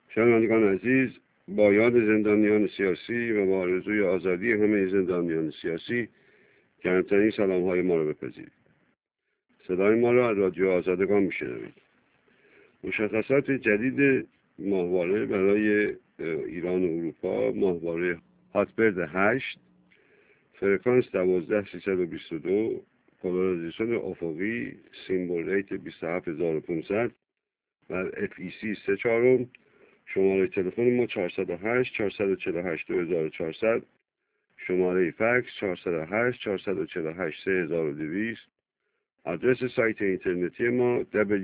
شنوندگان عزیز، با یاد زندانیان سیاسی و با آرزوی آزادی همه زندانیان سیاسی گرمترین سلام‌های ما را بپذیرید. صدای ما را از رادیو آزادگان میشنوید. مشخصات جدید ماهواره برای ایران و اروپا: ماهواره هاتبرد 8، فرکانس 12322، پولارایزیشن افقی، سیمبل ریت 27500 و FEC 3/4. شماره تلفن ما 408 448 2400، شماره فکس 408 448 3200. آدرس سایت اینترنتی ما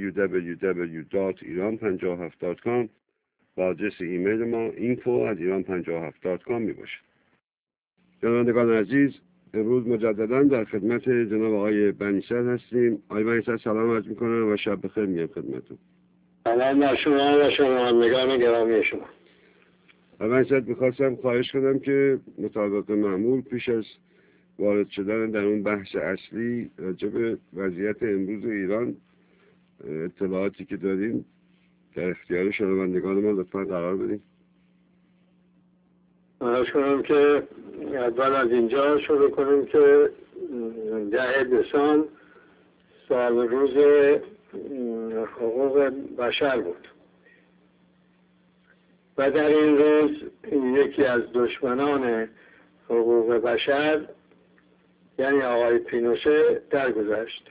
www.iran57.com و آدرس ایمیل ما info@iran57.com می باشد. شنوندگان عزیز، امروز مجددا در خدمت جناب آقای بنی‌صدر هستیم. آقای بنی‌صدر سلام عرض می‌کنم و شب بخیر میگم خدمتتون. سلام بر شما و شنوندگان گرامی شما. آقای بنی‌صدر می‌خواستم خواهش کنم که مطابق معمول پیش از وارد شدن در اون بحث اصلی راجع به وضعیت امروز ایران اطلاعاتی که داریم در اختیار شنوندگان ما لطفا قرار بدیم. عرض کنم که اول از اینجا شروع کنیم که 10 دسامبر سال روز حقوق بشر بود و در این روز یکی از دشمنان حقوق بشر یعنی آقای پینوشه درگذشت.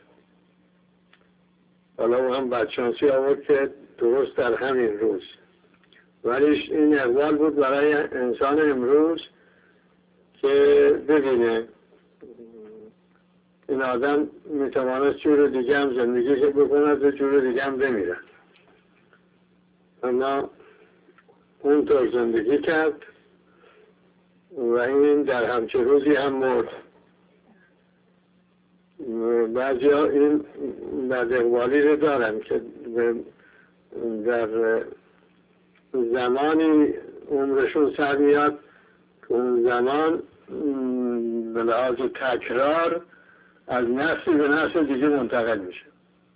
حالا او هم بدشانسی آورد که درست در همین روز، ولی این اقبال بود برای انسان امروز که ببینه این آدم میتواند جور دیگه هم زندگی بکند و جور دیگه هم بمیرد، اما اونطور زندگی کرد و این در همچه روزی هم مرد. بعضی ها این بد اقبالی رو دارن که در زمانی عمرشون سر میاد که اون زمان به لحاظ تکرار از نسل به نسل دیگه منتقل میشه.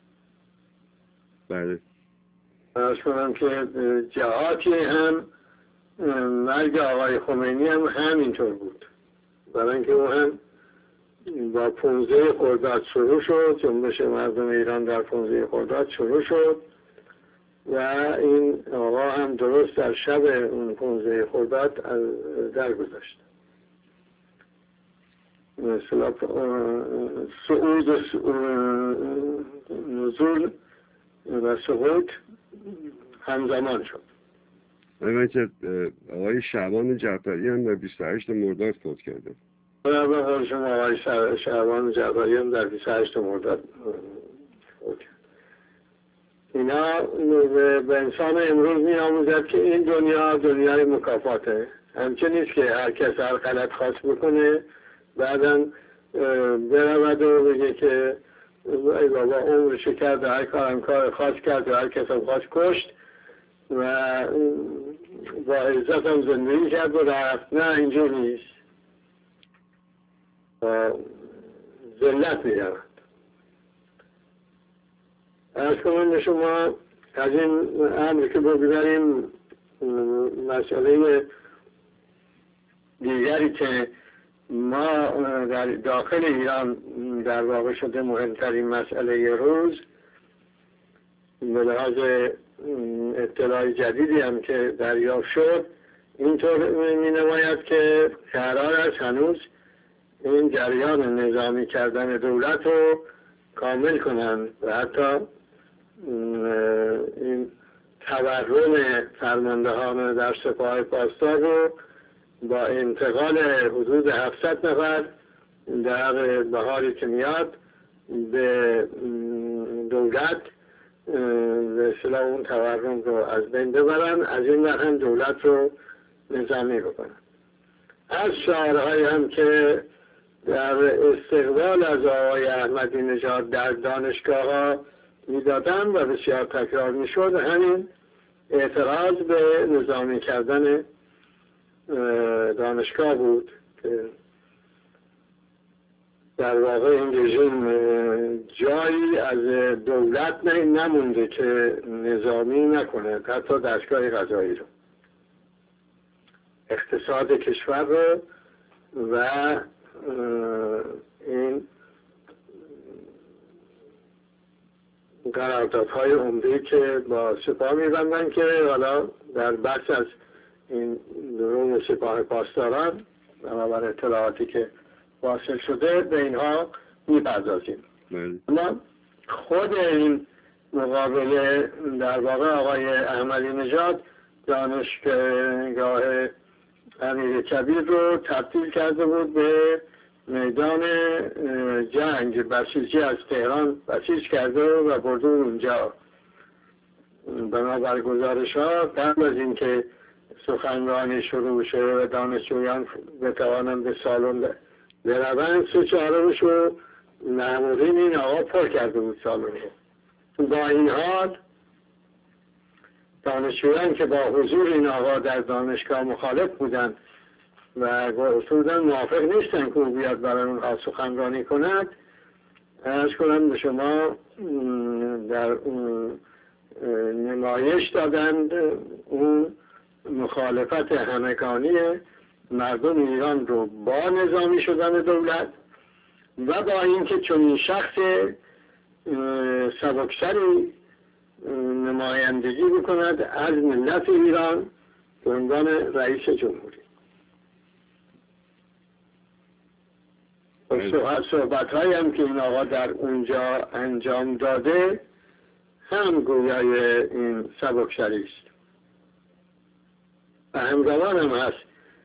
بله. فرض کنم که جهاتی هم مرگ آقای خمینی هم همینطور بود، برای اینکه او هم با 15 خرداد شروع شد، جنبش مردم ایران در 15 خرداد شروع شد و این آقا هم درست در شب اون 15 خرداد درگذشت. مثلا صعود نزول و سقوط همزمان شد. آقای شعبان جعفری هم در 28 مرداد فوت کرده. برای قول شما آقای شعبان جعفری هم در 28 مرداد فوت کرد. اینا به انسان امروز می آموزد که این دنیا دنیای مکافاته. همچه نیست که هر کس هر غلط خواست بکنه بعداً برود و بگه که ای بابا عمرش کرد و هر کارم کار خاص کرد و هر کس هم خواست کشت و با عزت هم زندگی کرد و رفت. نه، اینجور نیست. ذلت می رود. از کنم شما از این امر که بگذاریم مسئله دیگری که ما در داخل ایران در واقع شده مهمترین مسئله روز به لحاظ اطلاع جدیدی هم که دریافت شد اینطور می نماید که قرار است هنوز این جریان نظامی کردن دولت رو کامل کنند و حتی این تورم فرماندهان در سپاه پاسدار رو با انتقال حدود 700 نفر در بهاری که میاد به دولت به اصطلاح اون تورم رو از بین ببرن، از این ور هم دولت رو نظامی بکنن. از شعارهایی هم که در استقبال از آقای احمدی نژاد در دانشگاه ها میدادن و بسیار تکرار میشد همین اعتراض به نظامی کردن دانشگاه بود که در واقع این رژیم جایی از دولت نمونده که نظامی نکنه، حتی دستگاه قضایی رو، اقتصاد کشور رو و این قراردادهای عمده‌ای که با سپاه می‌بندن که حالا در بخش از این روم سپاه پاسداران بنابر اطلاعاتی که واصل شده به اینها می‌پردازیم. اما خود این مقابله در واقع آقای احمدی نژاد دانشگاه امیرکبیر رو تبدیل کرده بود به میدان جنگ. بسیجی از تهران بسیج کرده و برده اونجا. بنابر گزارش ها قبل از اینکه سخنرانی شروع شده و دانشجویان بتوانند به سالن بروند 3/4 رو مامورین این آقا پر کرده بود سالن رو. با این حال دانشجویان که با حضور این آقا در دانشگاه مخالف بودند و گفتن موافق نیستن که او بیاد برای اونها سخنرانی کند، عرض کنم به شما در نمایش دادند اون مخالفت همگانی مردم ایران رو با نظامی شدن دولت و با اینکه چنین شخص سبکسری نمایندگی بکند از ملت ایران به عنوان رئیس جمهوری. صحبت هایی هم که این آقا در اونجا انجام داده هم گویای این سبکسری است و همزمان هم هست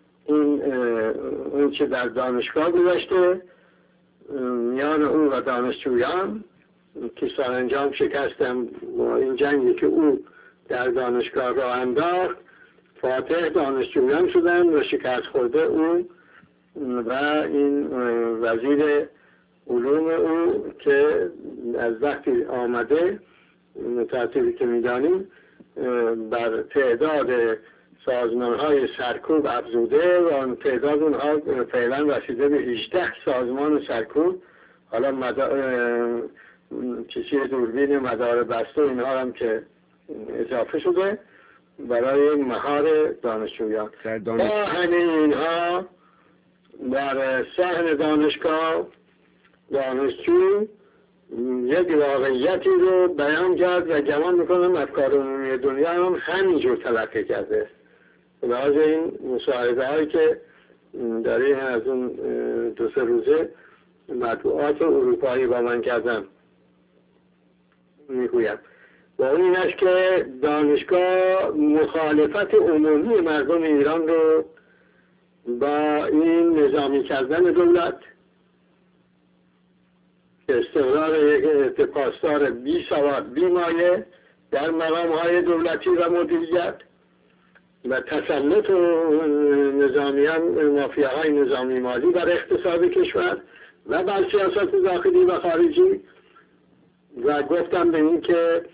اون چه در دانشگاه گذشته میان او و دانشجویان که سرانجام شکستم با این جنگی که او در دانشگاه را انداخت، فاتح دانشجویان شدن و شکست خورده او و این وزیر علوم او که از وقتی آمده ترتیبی که میدانیم بر تعداد سازمان های سرکوب افزوده و تعداد اونها فعلا رسیده به 18 سازمان سرکوب. حالا چیزی دوربین مدار بسته اینها هم که اضافه شده برای مهار دانشجویان. با همه اینها در صحن دانشگاه دانشجو یک واقعیتی رو بیان کرد و گمان میکنم افکار عمومی دنیا هم همینجور تلقی کرده. لحاظ این مصاحبه هایی که داریم از اون 2-3 روزه مطبوعات اروپایی با من کردم میگویم و اون این است که دانشگاه مخالفت عمومی مردم ایران رو با این نظامی کردن دولت، استقرار یک پاسدار بی سواد بی مایه در مقام‌های دولتی و مدیریت و تسلط نظامیان مافیاهای نظامی مالی بر اقتصاد کشور و بر سیاست داخلی و خارجی و گفتم به این که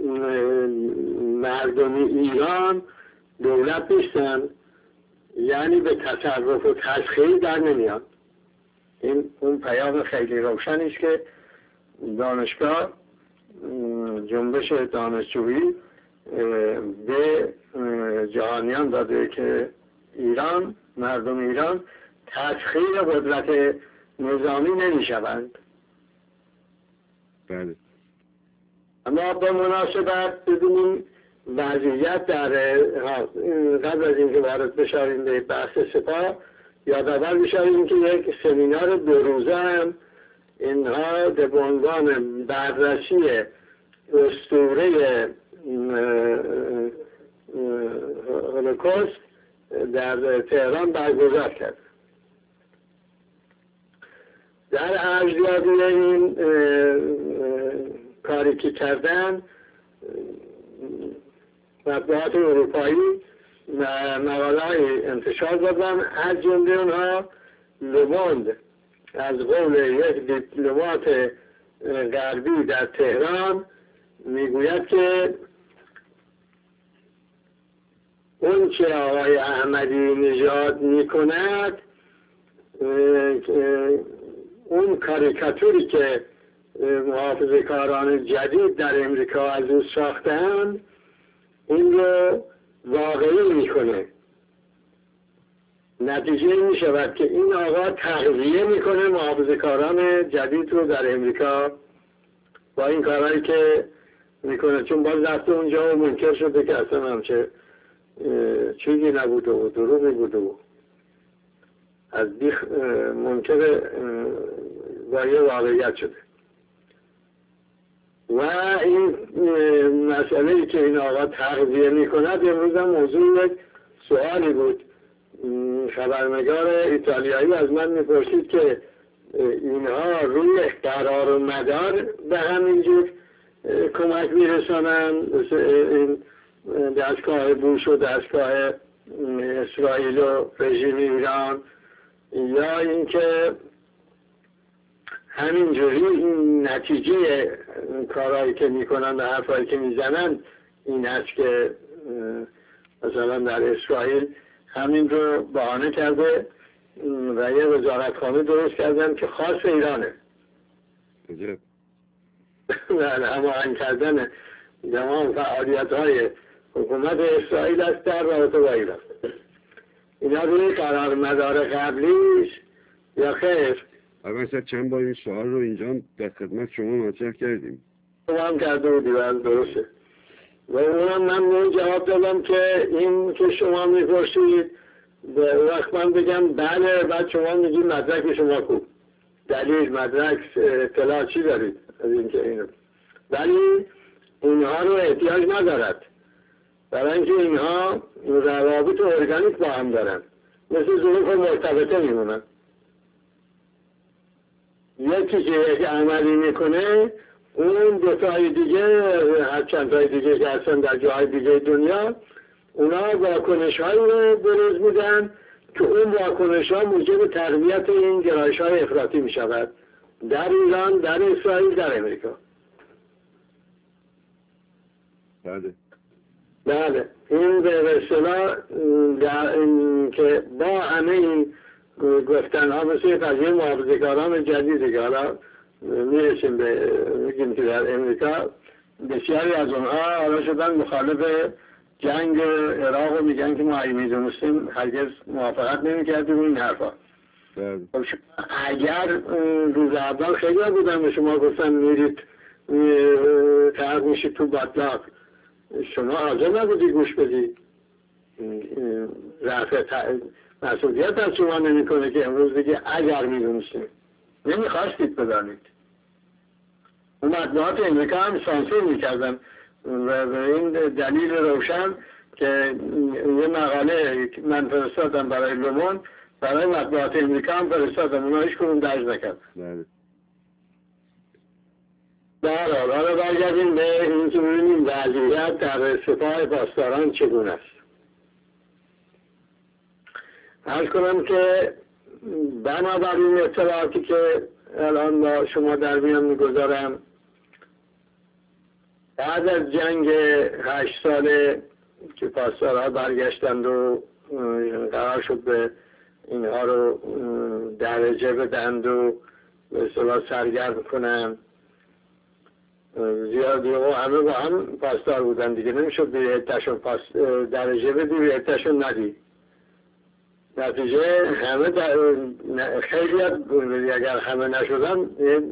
مردم ایران دولت نیستن، یعنی به تصرف و تسخیر در نمیان. این اون پیام خیلی روشنی است که دانشگاه جنبش دانشجویی به جهانیان داده که ایران، مردم ایران تسخیر قدرت نظامی نمیشوند. بله. اما به مناسبت ببینیم وضعیت در قبل از اینکه وارد بشاریم به بحث سپاه یادآور بشاریم که یک سمینار 2 روزه هم اینها به عنوان بررسی اسطوره هولوکاست در تهران برگزار کرد. در ارزیابی این کاری که کردن مطبوعات اروپایی مقاله‌های انتشار دادن، از جمله اونها لوموند از قول یک دیپلمات غربی در تهران میگوید که اون چه آقای احمدی نژاد میکند اون کاریکاتوری که محافظه کاران جدید در امریکا از او ساختن این رو واقعی میکنه. نتیجه این می شود که این آقا تغذیه میکنه محافظه کاران جدید رو در امریکا با این کارهایی که میکنه، چون باز رفته اونجا و منکر شده که اصلا همچه چیزی نبوده و دروغی بوده و از بیخ منکر وایه واقعیت شده. و این مسئله که این آقا تغذیه میکند امروز هم موضوع یک سوالی بود. خبرنگار ایتالیایی از من میپرسید که اینها روی قرار و مدار به همینجور کمک میرسانن، این دستگاه بوش و دستگاه اسرائیل و رژیم ایران، یا اینکه همینجوری این نتیجه کارهایی که میکنن و حرفایی که میزنن این هست که مثلا در اسرائیل همین رو بهانه کرده و یه وزارتخانه درست کردن که خاص ایرانه. هماهنگ کردن تمام فعالیت‌های حکومت اسرائیل است در رابطه با ایران. اینا روی قرار مدار قبلیش یا خیر؟ مثلا چند بار این سوال رو اینجا در خدمت شما مطرح کردیم. شما هم کرده بودی درسته. و اونم من جواب دادم که این که شما میپرسید وقت من بگم بله، بعد شما میگید مدرک شما کو، دلیل مدرک اطلاع چی دارید از اینکه اینو، ولی اینها رو احتیاج ندارد، برای اینکه اینها روابط ارگانیک با هم دارن، مثل ظروف مرتبطه میمونن. یکی که یک عملی میکنه اون دوتای دیگه، هر چند تای دیگه که هستن در جاهای دیگه دنیا، اونا واکنش هایی رو بروز میدن که اون واکنش ها موجب تقویت این گرایش های افراطی می شود در ایران، در اسرائیل، در امریکا. بله این به اصطلاح که با همه این گفتن ها مثل قضیه محافظه‌کاران جدیدی که حالا میرسیم به میگیم که در امریکا بسیاری از اونها حالا شدن مخالف جنگ عراق و میگن که ما اگه میدونستیم هرگز موافقت نمیکردیم این حرفا. اگر روز اول خیلی بودن به شما گفتن میرید طرف میشید تو بطلاق، شما حاضر نبودی گوش بدی. رفع مسئولیت از شما نمیکنه که امروز دیگه اگر میدونستیم نمیخواستید بدانید. اون مطبوعات امریکا هم سانسور میکردن و به این دلیل روشن که یه مقاله من فرستادم برای لومون، برای مطبوعات امریکا هم فرستادم، اونا هیچ کنون درج نکرد. در حالا برگردیم به این که ببینیم وضعیت در سپاه پاسداران چگونه است. عرض کنم که بنابراین اطلاعاتی که الان با شما در میان میگذارم، بعد از جنگ 8 ساله که پاسدارها برگشتند و قرار شد به اینها رو درجه بدند و به اصطلاح سرگرم کنن، زیادی و همه با هم پاسدار بودن دیگه، نمیشد به عده‌شون درجه بدی به عده‌شون ندی. نتیجه همه خیلی اگر همه نشدن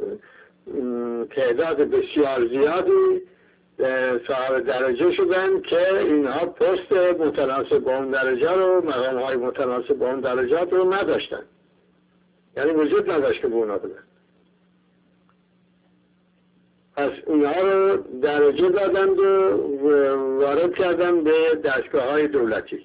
تعداد بسیار زیادی صاحب درجه شدن که اینها پست متناسب با اون درجه رو، مقام های متناسب با اون درجات رو نداشتن، یعنی وجود نداشت که به اونا بدن. پس اینها رو درجه دادند و وارد کردن به دستگاه های دولتی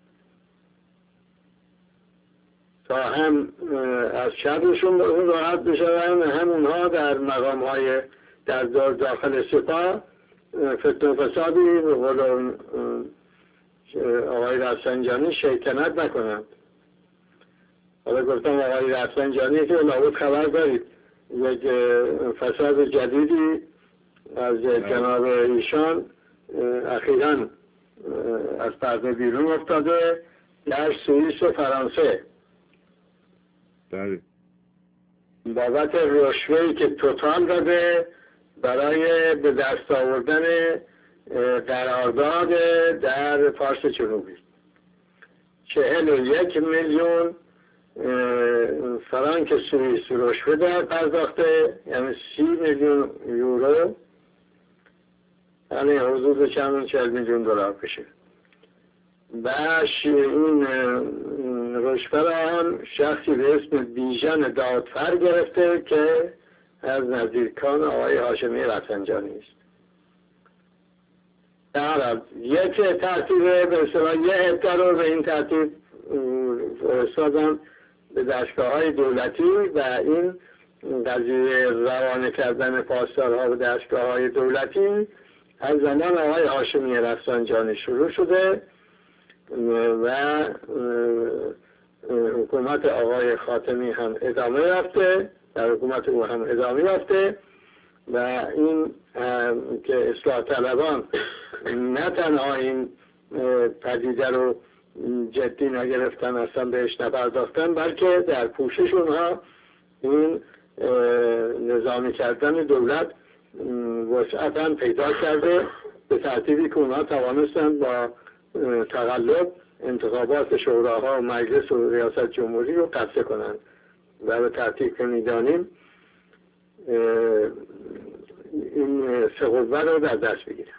تا هم از شرشون راحت بشون، هم اونها در مقام های در داخل سپاه فتنه و فسادی به قول آقای رفسنجانی شیطنت نکنند. حالا گفتم آقای رفسنجانی که لابد خبر دارید یک فساد جدیدی از جناب ایشان اخیراً از پرده بیرون افتاده در سوئیس و فرانسه. بله. بابت رشوه‌ای که توتال داده برای به دست آوردن قرارداد در فارس جنوبی. 41 میلیون فرانک سوئیس رشوه در پرداخته، یعنی 30 میلیون یورو، یعنی حدود 40 میلیون دلار بشه. و این رشوه را هم شخصی به اسم بیژن دادفر گرفته که از نزدیکان آقای هاشمی رفسنجانی است. در یک ترتیب به اصطلاح 1 هکتار رو به این ترتیب فرستادن به دستگاه‌های دولتی و این قضیه روانه کردن پاسدارها به دستگاه‌های دولتی از زمان آقای هاشمی رفسنجانی شروع شده و حکومت آقای خاتمی هم ادامه یافته، در حکومت او هم ادامه یافته و این که اصلاح طلبان نه تنها این پدیده رو جدی نگرفتن، اصلا بهش نپرداختن، بلکه در پوشش اونها این نظامی کردن دولت وسعت پیدا کرده به ترتیبی که اونها توانستند با تقلب انتخابات شوراها و مجلس و ریاست جمهوری رو قبضه کنند و به ترتیب که می‌دانیم این 3 قوه رو در دست بگیرن.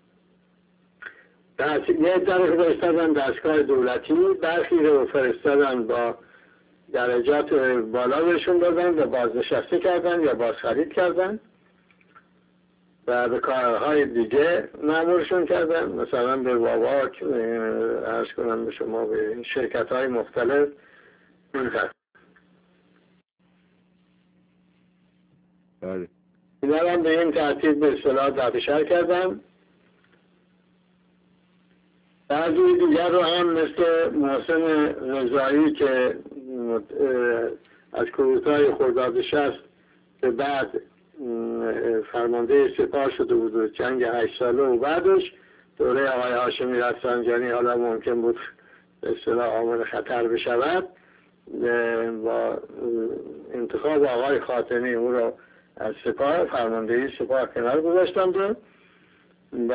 یه عده فرستادن دستگاه دولتی، برخی رو فرستادن با درجات بالا بهشون دادن و بازنشسته کردن یا بازخرید کردن و به کارهای دیگه مأمورشون کردن، مثلا به واواک، عرض کنم به شما، به شرکت‌های مختلف بله. اینا هم به این ترتیب به اصطلاح دفشر کردن. بعضی دیگر رو هم مثل محسن رضایی که از کودتای خرداد 60 به بعد فرمانده سپاه شده بود و جنگ 8 ساله و بعدش دوره آقای هاشمی رفسنجانی حالا ممکن بود به اصطلاح عامل خطر بشود، با انتخاب آقای خاتمی او را از سپاه فرماندهی سپاه کنار گذاشتند و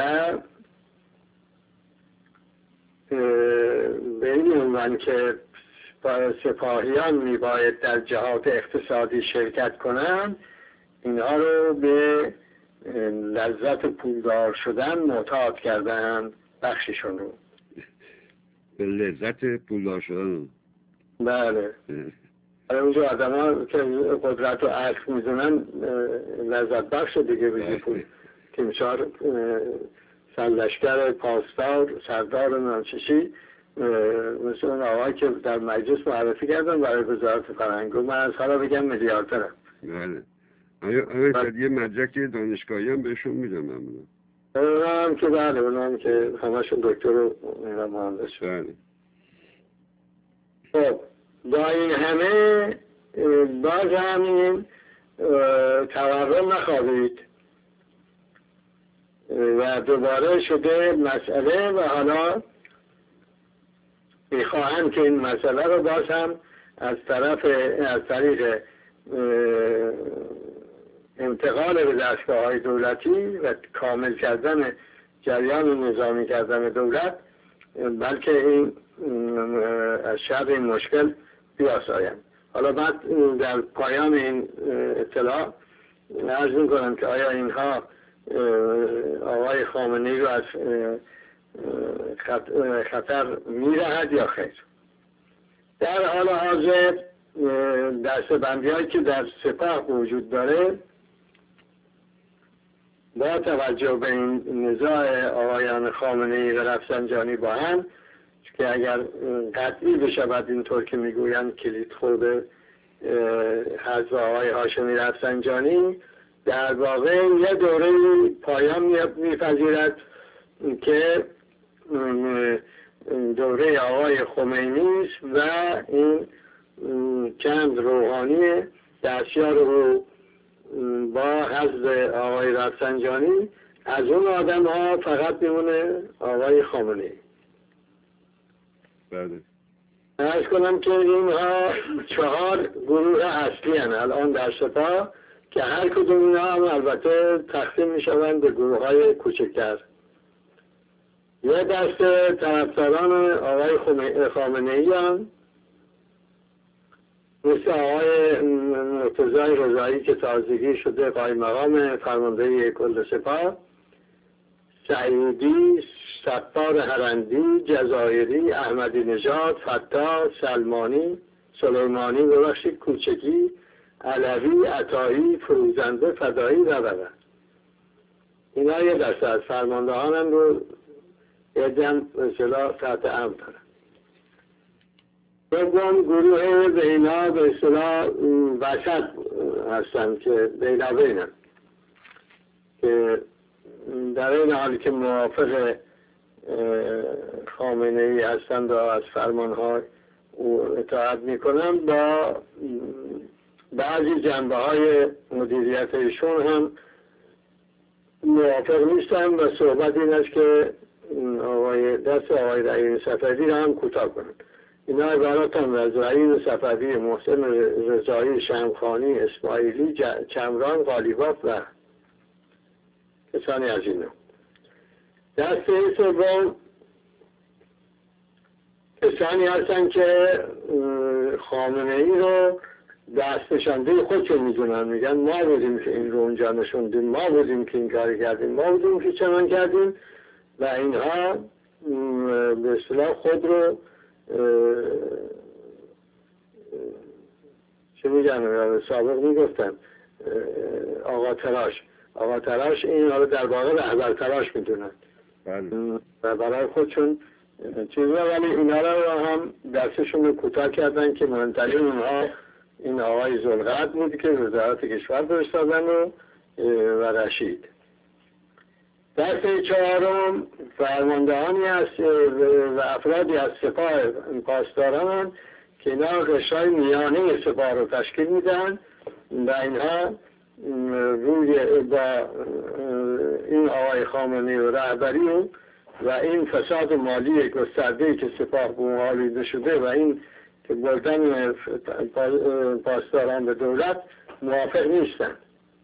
به این عنوان که سپاهیان میباید در جهات اقتصادی شرکت کنند، اینها رو به لذت پولدار شدن معتاد کردن، بخششون رو به لذت پولدار شدن. بله. اونجا آدم ها که قدرت و عقل میدونن لذت بخش دیگه بزی پول تیمچار سرلشکر پاسدار سردار نانچشی مثل اون آقای که در مجلس معرفی کردن برای وزارت فرهنگ، من از حالا بگم میلیاردرم. بله. آیا یه مدرک دانشگاهی هم بهشون میدن معمولا؟ اونم که بله، اونم که همشون دکتر و مهندس. بله. خب با این همه باز همین تورم نخوابید و دوباره شده مسئله و حالا میخواهند که این مسئله رو باز هم از طریق انتقال به دستگاه‌های دولتی و کامل کردن جریان نظامی کردن دولت، بلکه این از شر این مشکل بیاسایند. حالا بعد در پایان این اطلاع عرض می‌کنم که آیا اینها آقای خامنه‌ای رو از خطر می‌رهد یا خیر. در حال حاضر دسته‌بندی‌هایی که در سپاه وجود داره با توجه به این نزاع آقایان خامنه‌ای و رفسنجانی با هم که اگر قطعی بشود اینطور که میگویند کلید خورده حذف آقای هاشمی رفسنجانی، در واقع یه دوره پایان میپذیرد که دوره آقای خمینی است و این چند روحانی دستیار رو با حذف آقای رفسنجانی از اون آدم ها فقط میمونه آقای خامنه‌ای. بله. عرض کنم که اینها 4 گروه اصلی هستند الان در سپاه که هر کدوم اینها هم البته تقسیم می شوند به گروه های کوچکتر. یه دست طرفداران آقای خامنه‌ای هم مثل آقای مرتضی رضایی که تازگی شده قائم مقام فرماندهی کل سپاه، سعیدی، ستار هرندی، جزایری، احمدی نژاد، فتاح، سلمانی، سلیمانی، کوچکی، علوی، عطایی، فروزنده، فدایی و اینا یه دسته از فرماندهان هم رو یکم اصطلاح تحت امر دارن. دوم گروه به اینا به اصطلاح وسط هستن که بینابینن که در این حالی که موافق خامنه‌ای هستند و از فرمانها او اطاعت میکنن، با بعضی جنبه های مدیریت ایشون هم موافق نیستن و صحبت این است که دست آقای رحیم صفوی را هم کوتاه کنند. اینا عبارتند از رحیم صفوی، محسن رضایی، شمخانی، اسماعیلی، چمران، غالیباف و کسانی از اینا. دسته سوم کسانی هستن که خامنه‌ای رو دستنشانده خودشون میدونن، میگن ما بودیم که این رو اونجا نشوندیم، ما بودیم که این کاری کردیم، ما بودیم که چنان کردیم و اینها به اصطلاح خود رو چه میگن سابق میگفتن آقا تراش اینها رو در واقع رهبر تراش میدونن و برای خودشون چیزا، ولی اینا رو هم دستشون رو کوتاه کردن که مهمترین اونها این آقای ذوالقعد بود که وزارت کشور فرستادن و رشید. دسته چهارم فرماندهانی است و افرادی از سپاه پاسداران که اینا قشرهای میانه سپاه رو تشکیل میدن و اینها روی با این آقای خامنه‌ای و رهبری و این فساد مالی گسترده‌ای که سپاه به اون آلوده شده و این که بردن پاسداران به دولت موافق نیستن.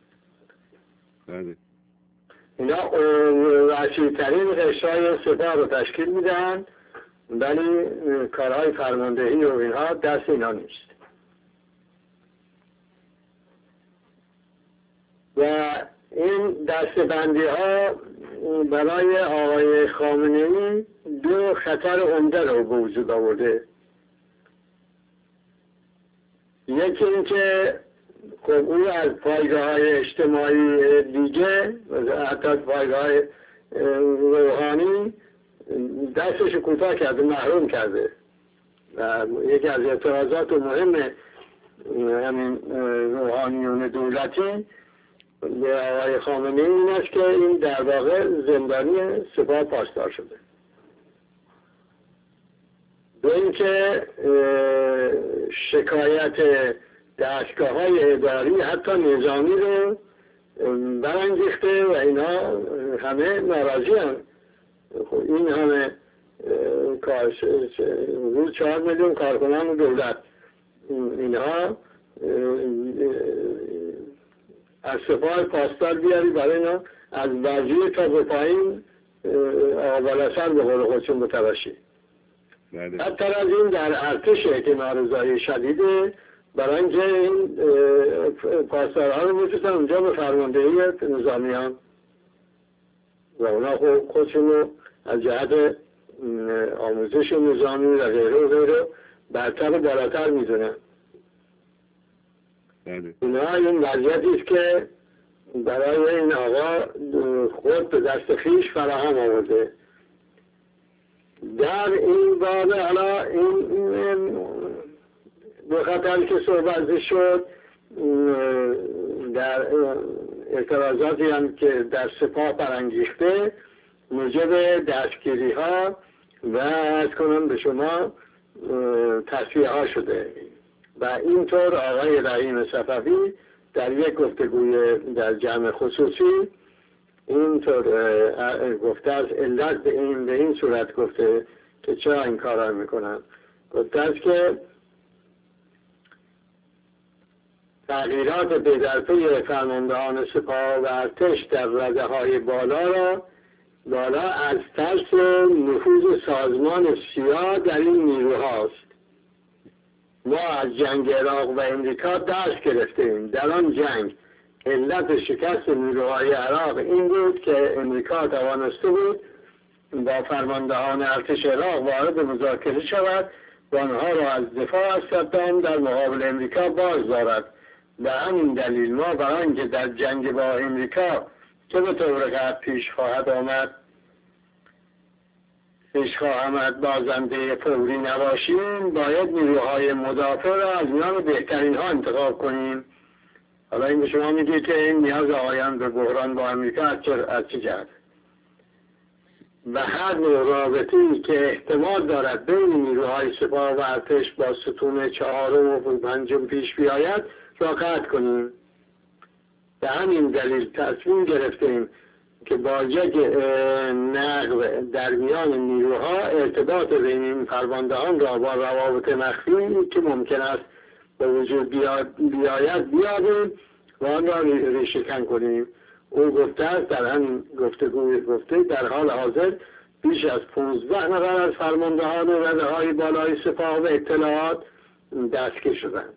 اینا وسیع‌ترین قشرهای سپاه رو تشکیل میدن، ولی کارهای فرماندهی و اینها دست اینا نیست. و این دستبندی ها برای آقای خامنه‌ای 2 خطر عمده رو به وجود آورده. یکی این که خب او از پایگاه‌های اجتماعی دیگه حتی پایگاه روحانی دستش کوتاه کرده، محروم کرده و یکی از اعتراضات مهم همین روحانیون دولتی به آقای خامنه‌ای این است که این در واقع زندانی سپاه پاسدار شده. دو اینکه شکایت دستگاه‌های اداری حتی نظامی رو برانگیخته و اینا همه ناراضی هم. خب این همه روز 4 میلیون کارکنان دولت اینها از سپاه پاسدار بیاری برای اینا از وزیر تا به پایین آبالسر به قول خودشون متوشی. حتی از این در ارتشه که نارضایی شدیده برای اینکه این پاسدارها رو می‌فرستن اونجا به فرماندهی نظامیان و اونا خودشون رو از جهت آموزش نظامی و غیره برتر و بالاتر میدونن. اینا این وضعیتی است که برای این آقا خود به دست خویش فراهم آورده. در این باب حالا این به خاطر که صحبت شد در اعتراضاتی هم که در سپاه برانگیخته موجب دستگیری ها و از کنم به شما تصفیه ها شده و اینطور آقای رحیم صفوی در یک گفتگوی در جمع خصوصی اینطور گفته از علت به این صورت گفته که چرا این کار را میکنن گفته است که تغییرات پی‌درپی فرماندهان سپاه و ارتش در رده‌های بالا از ترس نفوذ سازمان سیاه در این نیروهاست. ما از جنگ عراق و امریکا درس گرفتیم. در آن جنگ علت شکست نیروهای عراق این بود که امریکا توانسته بود با فرماندهان ارتش عراق وارد مذاکره شود و آنها را از دفاع از صدام در مقابل امریکا باز دارد. به همین دلیل ما برای اینکه در جنگ با امریکا که به طور قطع پیش خواهد بازنده فوری نباشیم، باید نیروهای مدافع را از میان بهترین ها انتخاب کنیم. حالا این به شما میگه که این نیاز آقایان به بحران با امریکا از چه جهت و هر نوع رابطه‌ای که احتمال دارد بین نیروهای سپاه و ارتش با ستون 4 و 5 پیش بیاید را قطع کنیم. به همین دلیل تصمیم گرفتیم که با یک نقل در میان نیروها ارتباط بین این فرماندهان را با روابط مخفی که ممکن است به وجود بیاید بیابیم و آن را ریشه‌کن کنیم. او گفته است در همین گفته در حال حاضر بیش از 15 نفر از فرماندهان رده‌های بالای سپاه و اطلاعات دستگیر شدند.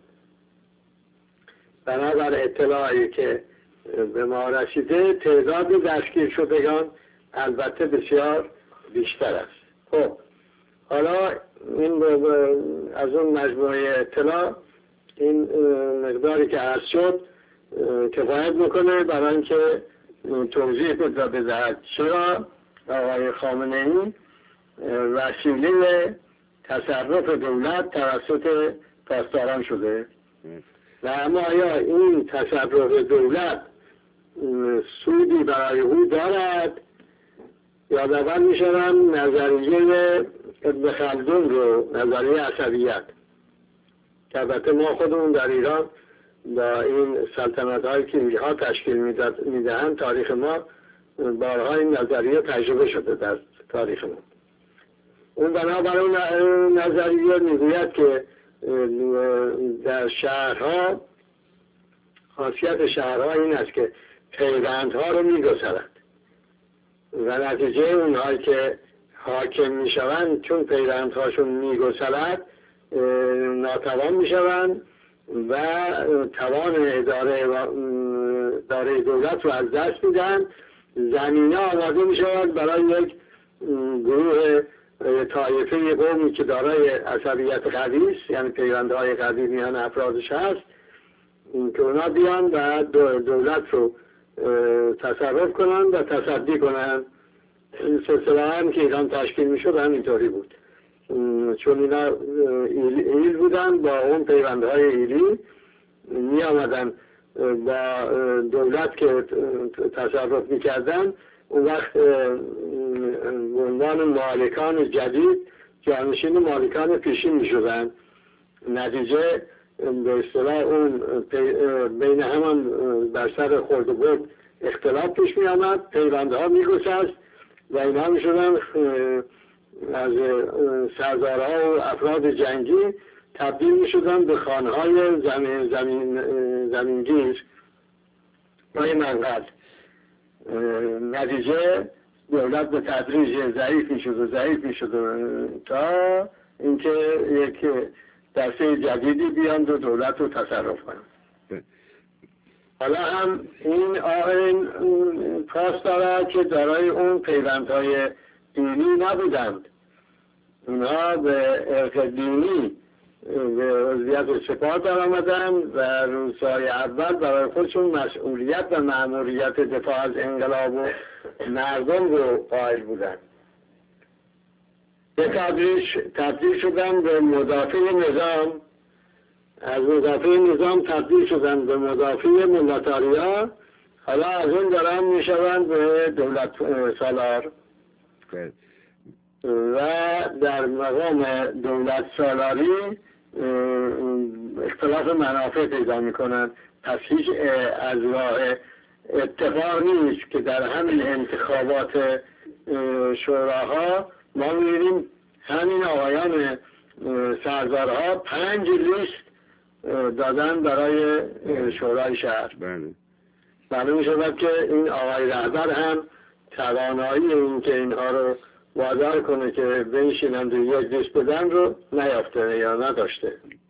بنابر اطلاعی که به ما رسیده تعداد دستگیر شدگان البته بسیار بیشتر است. خب حالا این از اون مجموعه اطلاع این مقداری که عرض شد کفایت میکنه برای اینکه توضیح بدهد چرا آقای خامنه‌ای وسیله تصرف دولت توسط پاسداران شده و اما آیا این تصرف دولت سودی برای او دارد؟ یادآور میشوم نظریه ابن خلدون رو، نظریه عصبیت که البته ما خودمون در ایران با این سلطنت هایی که اینها تشکیل میدهند تاریخ ما بارها این نظریه تجربه شده در تاریخ ما. اون بنابراین نظریه میگوید که در شهرها خاصیت شهرها این است که پیوندها رو میگسلند و نتیجه اونهایی که حاکم میشوند چون پیوندهاشون میگسلد ناتوان میشوند و توان اداره دولت رو از دست میدن. زمینه آماده میشود برای یک گروه طایفه قومی که دارای عصبیت قوی است، یعنی پیوندهای قوی میان افرادش هست، که اونا بیان و دولت رو تصرف کنن و تصدی کنن. این سلسله هم که ایران تشکیل میشد همینطوری بود، چون اینا ایل بودن با اون پیوندهای ایلی می آمدن با دولت که تصرف میکردن، اون وقت به عنوان مالکان جدید جانشین مالکان پیشین میشدن. نتیجه به اصطلاح اون بین همان بر سر خورد و برد اختلاف پیش می آمد، پیوندها می گسست و اینا می شدن از سردارها و افراد جنگی تبدیل می شدن به خانهای زمینگیر با این منقل. نتیجه دولت به تدریج ضعیف می شد تا اینکه یک دسته جدیدی بیان و دولت رو تصرف کنن. حالا هم این آئین خاص داره که دارای اون پیوندهای دینی نبودند. اونها به ارق دینی به عضویت سپاه در آمدن و روزهای اول برای خودشون مسئولیت و مأموریت دفاع از انقلاب و مردم رو قائل بودن. به تبدیل شدن به مدافع نظام، از مدافع نظام تبدیل شدن به مدافع ملتاریا، حالا از اون دارن میشوند به دولت سالار و در مقام دولت سالاری اختلاف منافع پیدا میکنن. پس هیچ از راه اتفاق نیست که در همین انتخابات شوراها ما می‌بینیم همین آقایان سردارها 5 لیست دادن برای شورای شهر. بله. معلوم شود که این آقای رهبر هم توانایی این که اینها رو وادار کنه که بنشینند و یک لیست بدن رو نیافته یا نداشته.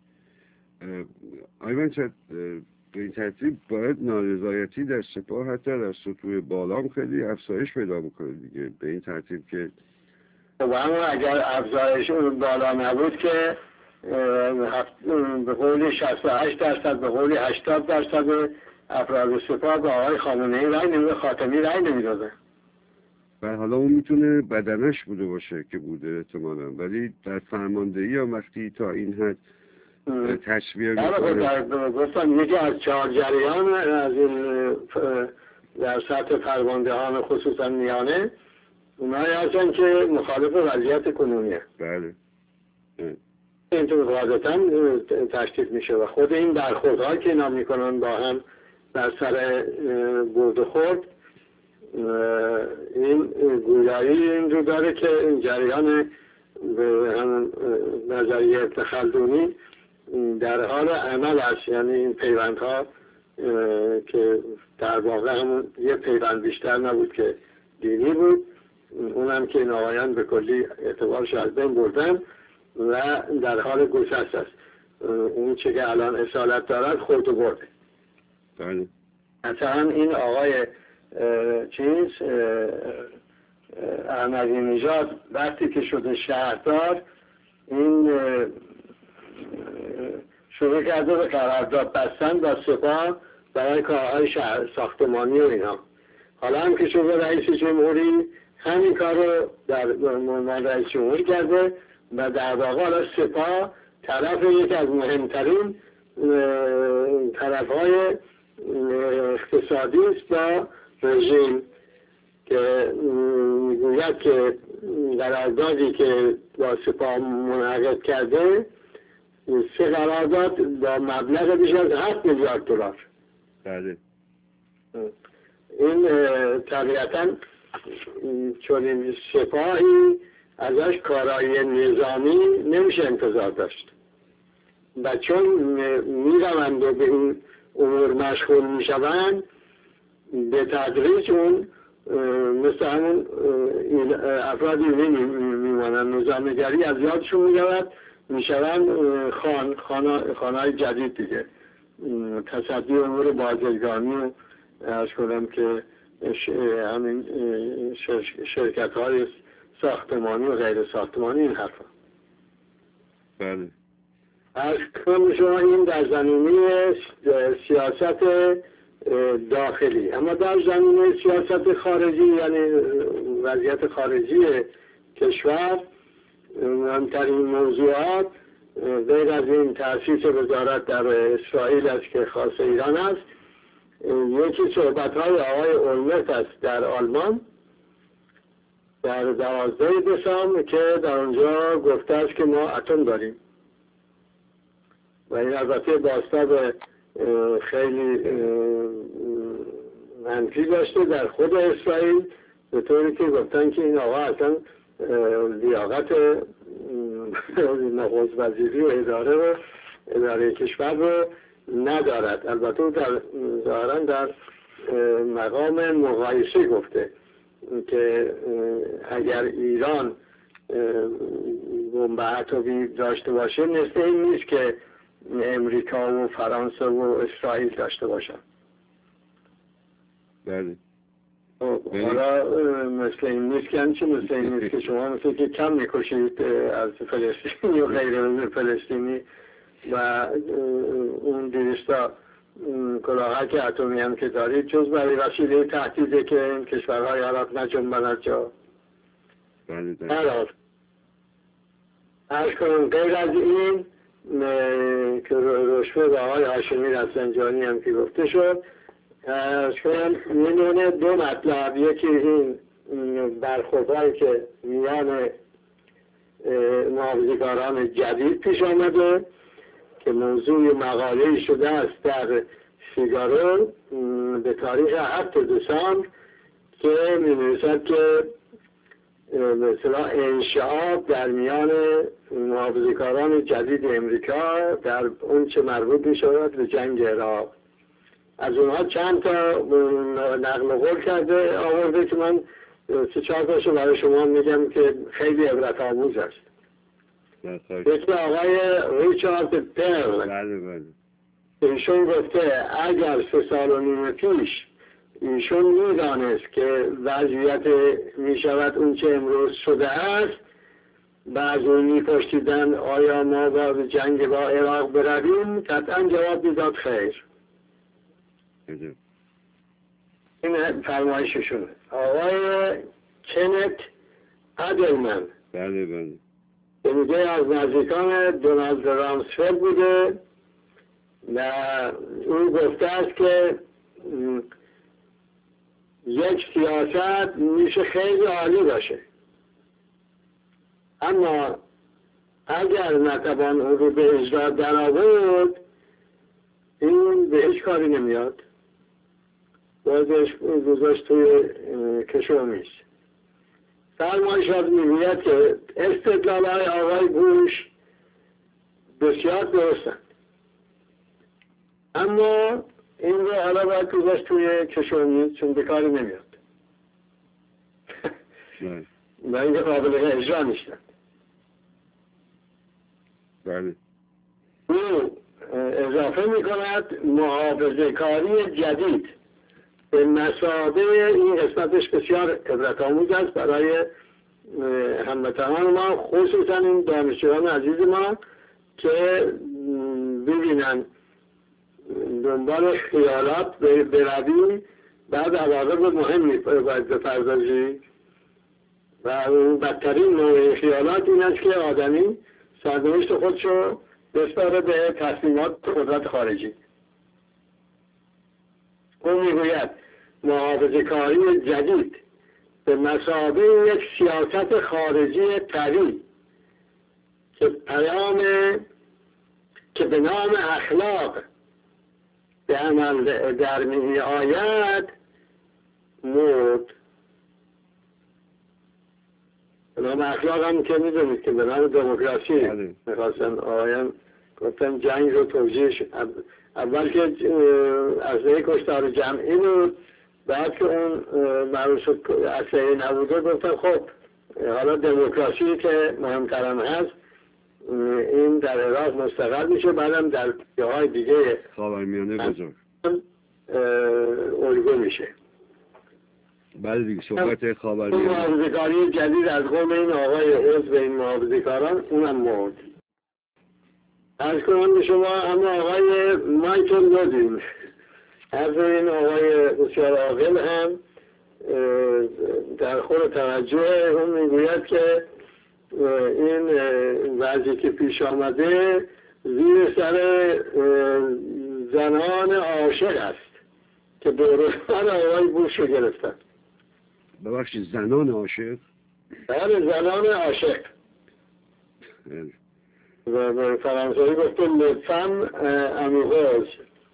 آقای منصد، به این ترتیب باید نارضایتی در سپاه حتی در سطوح بالام خیلی افزایش پیدا بکنه دیگه، به این ترتیب که و اما اگر افزایش بالا نبود که به قول 68% به قول 80% افراد سپاه به آقای خامنه‌ای رأی نمیده، خاتمی رأی نمیداده. و حالا اون میتونه بدنش بوده باشه که بوده احتمالاً، ولی در فرماندهی یا وقتی تا این حد تصویر میکنه. گفتم یکی از 4 جریان از این در سطح فرماندهان خصوصا میانه اونایی هستن که مخالف وضعیت کنونیه. بله. اینطور قاعدتا تشدید میشه و خود این برخوردها که اینا میکنن با هم در سر برد و خورد، این گویایی این رو داره که این جریان به همون نظریه ابن خلدونی در حال عمل است. یعنی این پیوندها که در واقع همون یه پیوند بیشتر نبود که دینی بود، اونم که این آقایان به کلی اعتبارش از بین بردن و در حال گسست است. اون چه که الان اصالت دارد خورد و برده. بله. مثلا این آقای احمدی نژاد وقتی که شده شهردار، این شروع کرده به قرارداد بستن با سپاه برای کارهای ساختمانی و اینا. حالا هم که شده رئیس جمهوری همین کار رو در عنوان رئیس جمهوری کرده و در واقع حالا سپاه طرف یکی از مهمترین طرفهای اقتصادی است با رژیم که میگوید که قراردادی که با سپاه منعقد کرده 3 قرارداد با مبلغ بیش از 7 میلیارد دلار. بله. این طبیعتا چون این سپاهی ازش کارایی نظامی نمیشه انتظار داشت و چون میروند و به این امور مشغول میشوند به تدریج اون مثل همون افرادی میمانند، نظامنگری از یادشون میرود، میشوند خانه‌های جدید دیگه، تصدی امور بازرگانی و ارز کنم که همین شرکت های ساختمانی و غیر ساختمانی این حرفا. بله. از کنم شما این در زمینه سیاست داخلی، اما در زمینه سیاست خارجی یعنی وضعیت خارجی کشور مهمترین موضوعات غیر از این تأسیس وزارت در اسرائیل است که خاص ایران است، یکی صحبت‌های آقای اولمرت است در آلمان در 12 دسامبر که در اونجا گفته است که ما اتم داریم و این البته بازتاب خیلی منفی داشته در خود اسرائیل، به طوری که گفتن که این آقا اصلا لیاقت نخست وزیری و اداره کشور رو ندارد. البته در ظاهرا در مقام مقایسه گفته که اگر ایران بمب اتمی داشته باشه مثل این نیست که امریکا و فرانسه و اسرائیل داشته باشن. بله. حالا مثل این نیست که مثل این نیست که شما مثل که کم میکشید از فلسطینی و غیر فلسطینی و اون 200 کلاهک اتمی هم که دارید جز برای وسیله تهدیده که این کشورهای عرب نجنبند جا. بله. عرض کنم غیر از این که رشوه به آقای هاشمی رفسنجانی هم که گفته شد، عرض کنم میمونه 2 مطلب. یکی این برخوردهایی که میان محافظه‌کاران جدید پیش آمده که موضوع مقاله‌ای شده است در فیگارو به تاریخ 7 دسامبر که می‌نویسد که به اصطلاح انشعاب در میان محافظه‌کاران جدید امریکا در اون چه مربوط می شود به جنگ عراق. از اونها چند تا نقل قول کرده آورده که من 3-4 تاشو برای شما میگم که خیلی عبرت آموز است. یکی آقای ریچارد پرل، بله. ایشون گفته اگر 3.5 سال پیش ایشون میدانست که وضعیت میشود اون چه امروز شده است و از اون میپرسیدن آیا ما با جنگ با عراق برویم، قطعا جواب میداد خیر. این فرمایششونه. آقای کنت ادلمن، بله که میگه از نزدیکان دونالد رامسفلد بوده و اون گفته است که یک سیاست میشه خیلی عالی باشه، اما اگر نتوان اون رو به اجرا در آورد این به هیچ کاری نمیاد، بازش گذاشت توی کشومیز. فرمایشات میگوید که استدلال‌های آقای بوش بسیار درستند، اما این رو حالا باید گذاشت توی کشومیز چون به کاری نمیاد و این قابل اجرا نیستند. بله. او اضافه میکند محافظه کاری جدید به مثابه، این قسمتش بسیار عبرت آموز است برای هموطنان ما، خصوصا این دانشجویان عزیز ما که ببینن دنبال خیالات بروی بعد عواقب مهمی باید بپردازی و اون بدترین نوع خیالات این است که آدمی سرنوشت خودشو بسپاره به تصمیمات قدرت خارجی. اون میگوید محافظه کاری جدید به مثابه یک سیاست خارجی قوی که به نام اخلاق به عمل در می آید مرد. به نام اخلاق هم که میدونید که به نام دموکراسی میخواستن آقایان گفتن جنگ رو توجیهش اول که اسلحه کشتار جمعی بود، بعد که اون معروف شد اسلحه نبوده گفتن خب حالا دموکراسی که مهمترم هست این در عراق مستقر میشه، بعدم در جاهای دیگه خاورمیانه بزرگ الگو میشه. بله دیگه صحبت خاورمیانه. محافظه‌کاری جدید از قوم این آقای عضو این محافظه‌کاران اونم مرد. از کنم به شما اما آقای مایکل لودین از این آقای بسیار عاقل هم در خور توجه اون میگوید که این وضعی که پیش آمده زیر سر زنان عاشق است که دوران آقای بوش رو گرفتن. ببخشید زنان عاشق؟ بله زنان عاشق. و به فرانسوی گفته لفم امیغاز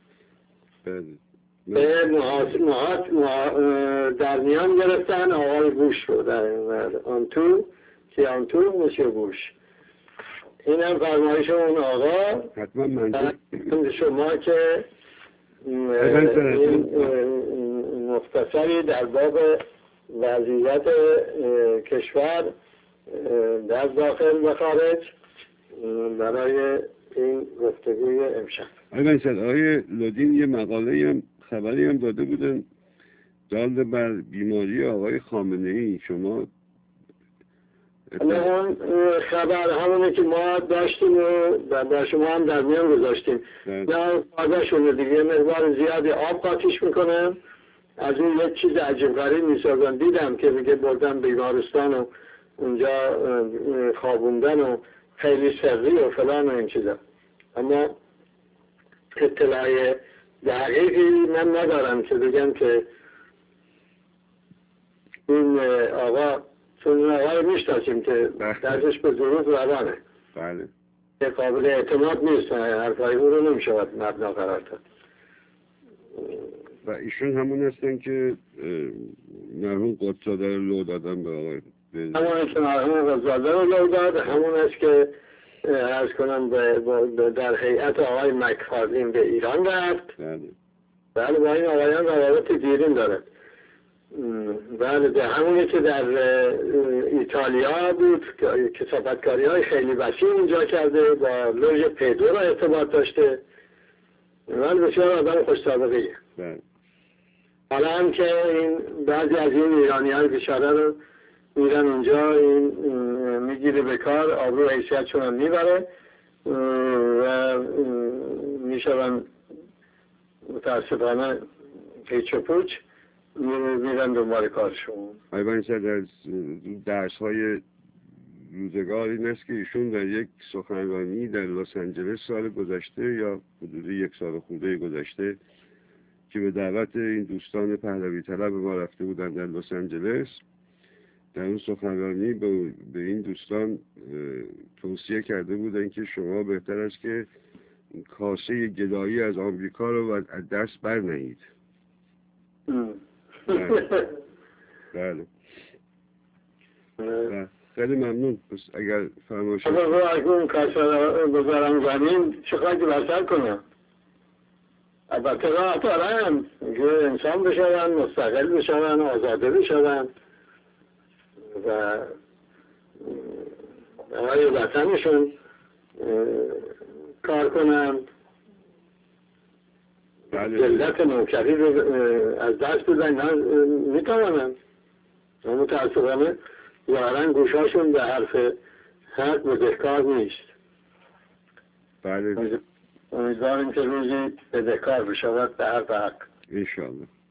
در میان گرفتن آقای بوش رو در آنتو که آنتو مسیو بوش. این هم فرمایش اون آقا. حتما منظور شما که این مختصری در باب وضعیت کشور در داخل و خارج برای این گفتگوی امشب. آقای لودین یه مقاله هم خبری هم داده بودن دال بر بیماری آقای خامنه‌ای. شما اون خبر همونه که ما داشتیم و با شما هم در میان گذاشتیم. نه فازشونه دیگه مقدار زیادی آب قاطیش میکنم، از اون یک چیز عجیب غریب میسازن. دیدم که میگه بردن بیمارستان و اونجا خوابوندن و خیلی سری و فلان و این چیزا، اما اطلاع دقیقی من ندارم که بگم که این آقا، چون این آقا رو میشناسیم که درسش به ظروف روانه، بله که قابل اعتماد نیست، حرفای او رو نمیشود مبنا قرار داد. و ایشون همون هستن که مرحوم قدس‌زاده رو لو دادن به آقای همون که مرحوم غزاله رو لو داد، همون است که عرض کنم در هیئت آقای مکفارلین به ایران رفت. بله با این آقایان روابط دیرین دارد. بله ده همونی که در ایتالیا بود، کثافتکاری های خیلی وسیع اونجا کرده، با لوژ پیدو را ارتباط داشته. بله بسیار آدم خوش سابقه ایه. حالا هم که این بعضی از این ایرانی های بیچاره رو میرن اونجا، این میگیره به کار، آبرو حیثیتشون هم میبره و میشون متاسفانه هیچ و پوچ میرن دنبال کارشون. آقای صد از درس های روزگار این است که ایشون در یک سخنرانی در لس آنجلس سال گذشته یا حدود یک سال خورده گذشته که به دعوت این دوستان پهلوی طلب ما رفته بودن در لس آنجلس، در اون سخنرانی به این دوستان توصیه کرده بودن که شما بهتر است که کاسه گدایی از آمریکا رو از دست بر نهید. بله. خیلی ممنون. اگر فرمایش کنید اگر اون کاسه رو بذارم زمین چه خواهی بسر کنم؟ البته راه دارن که انسان بشون، مستقل بشون، آزاده بشون و برای وطنشون کار کنن، ذلت نوکری رو از دست بدن میتوانن. متاسفانه ظاهرا گوشاشون به حرف حق بدهکار نیست. بله. امیدواریم که روزی بدهکار بشود به حرف حق. انشاءالله.